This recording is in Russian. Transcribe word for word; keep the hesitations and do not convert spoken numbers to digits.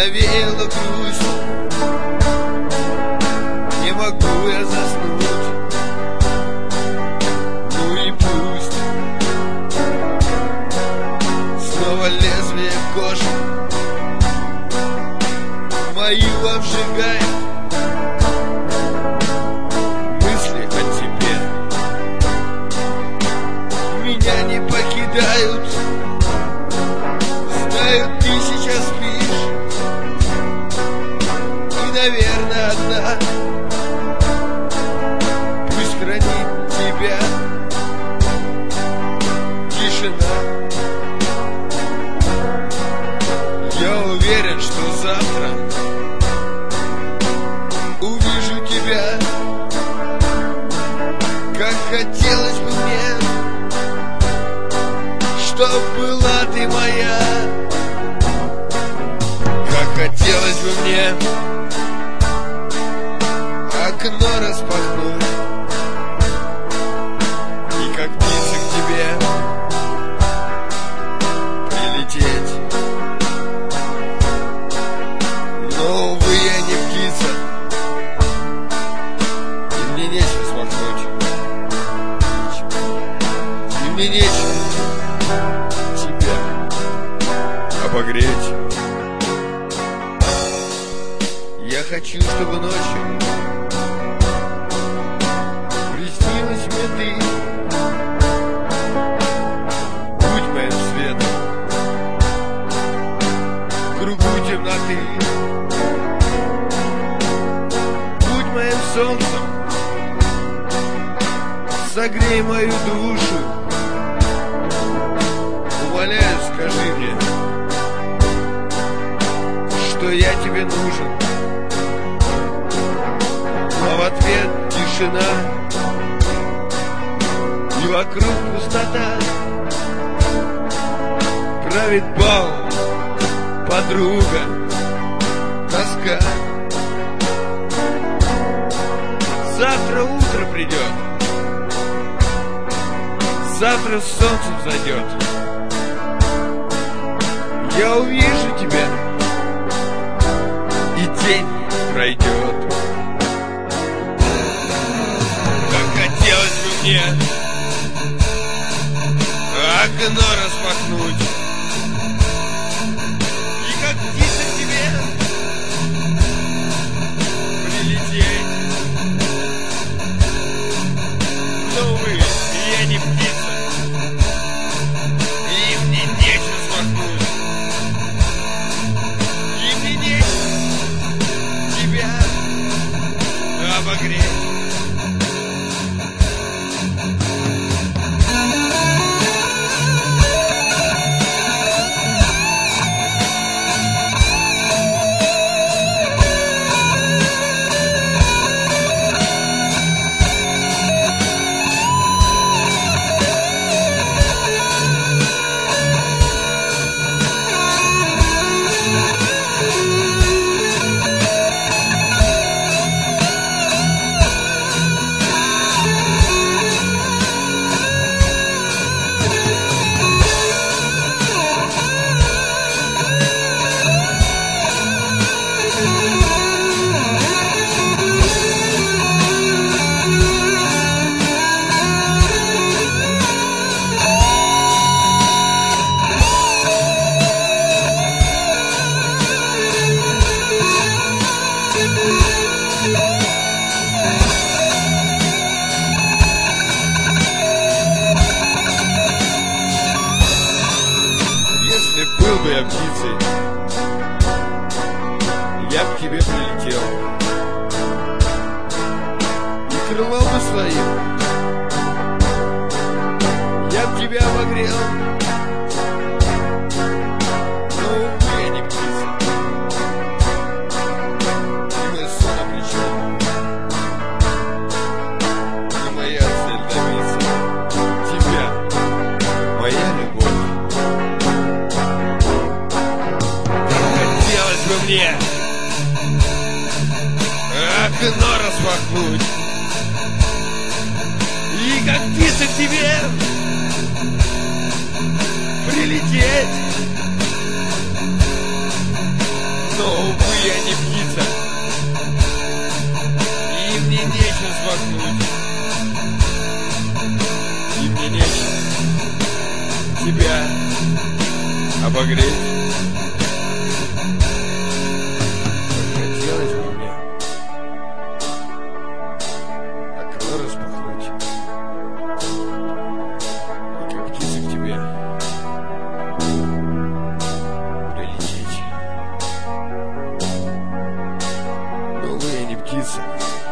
навеяла грусть. Не могу я заснуть, ну и пусть. Снова лезвие кожи мою обжигает. Мысли о тебе меня не покидают. Знаю, ты сейчас спишь и, наверное, одна. Пусть хранит тебя тишина. Я уверен, что завтра увижу тебя. Как хотелось бы мне, чтоб была ты моя. Как хотелось бы мне окно распахнуть и как птица к тебе прилететь. Но, увы, я не птица, и мне нечего смахнуть, и мне нечего тебя обогреть. Я хочу, чтобы ночью приснилась мне ты. Будь моим светом в кругу темноты. Будь моим солнцем, согрей мою душу. Умоляю, скажи мне, что я тебе нужен. А в ответ тишина, и вокруг пустота. Правит бал, подруга, тоска. Завтра утро придет, завтра солнце взойдет. Я увижу тебя, и день пройдет. Хотелось бы мне окно распахнуть и как птица к тебе прилететь. Но, увы, я не птица, и мне нечего смахнуть, и мне нечего тебя обогреть. Был бы я птицей, я б к тебе прилетел и крылом бы своим я б тебя обогрел. Но, увы, я не птица, и мой сон обречен, и моя цель добиться тебя, моя любовь. Мне окно распахнуть и как птица к тебе прилететь. Но, распахнуть. И мне нечем тебя обогреть. Захотелось бы мне окно распахнуть и как птица к тебе прилететь. Но вы, я не птица.